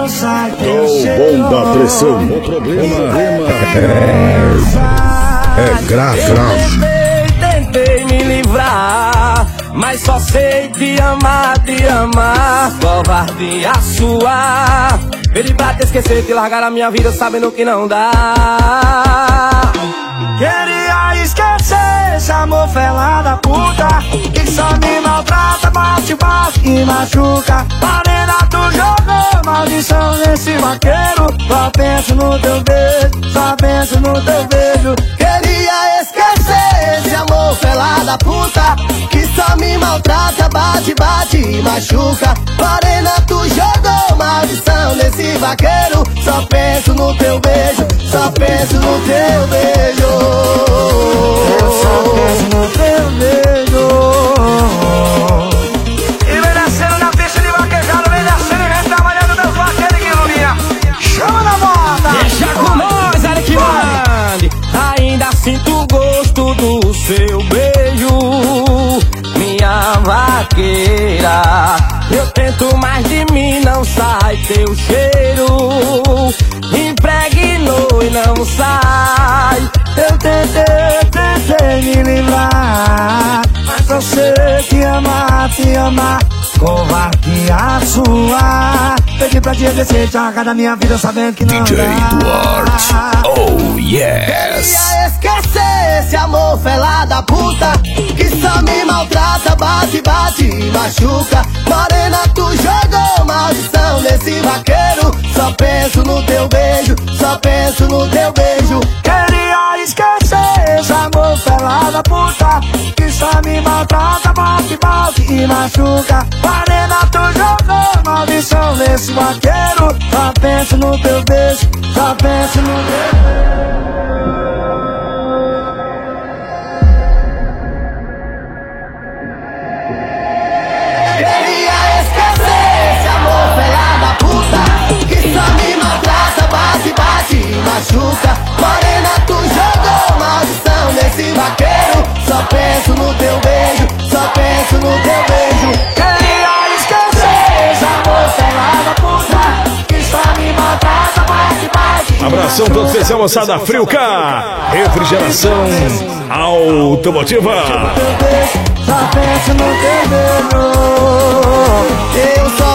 não sai teu O cheiro. bom da pressão. O problema é grave. Tentei me livrar, mas só sei te amar, covardia sua. Ele pra te esquecer, te largar a minha vida sabendo que não dá. Queria esquecer esse amor fela da puta que só me maltrata, bate e machuca. Parena, tu jogou maldição nesse vaqueiro. Só penso no teu beijo, só penso no teu beijo. Queria esquecer esse amor fela da puta que só me maltrata, bate e machuca. Parena, tu jogou maldição nesse vaqueiro. Só penso no teu beijo, só penso no teu beijo. Eu só penso no teu beijo. E vem descendo na pista de vaquejado, vem descendo e vem trabalhando meus vaqueiros que iluminha. Chama na moda. Deixa com nós, Eric Mande. Ainda sinto o gosto do seu beijo, minha vaqueira. Eu tento, mas de mim não sai teu cheiro. Impregnou e não sai. Eu tentei me livrar, mas só sei te amar, covardia sua. Pedi pra te descer, joga da minha vida sabendo que não DJ dá. Duarte, oh yes. Queria esquecer esse amor fela da puta que só me maltrata, bate e machuca. Morena, tu jogou maldição nesse vaqueiro. Só penso no teu beijo, só penso no teu beijo. Queria esquecer esse amor fela da puta que só me maltrata, bate e machuca. Parena, tu jogou maldição nesse vaqueiro. Só penso no teu beijo, só penso no teu beijo. Queria esquecer esse amor fela da puta que só me maltrata, bate e machuca. Morena, tu jogou maldição nesse vaqueiro. Só penso no teu beijo, só penso no teu beijo. Queria esquecer esse amor fela da puta que só me maltrata, bate Abração todo especial, moçada Friuca. Refrigeração automotiva. Só penso no teu beijo. Eu só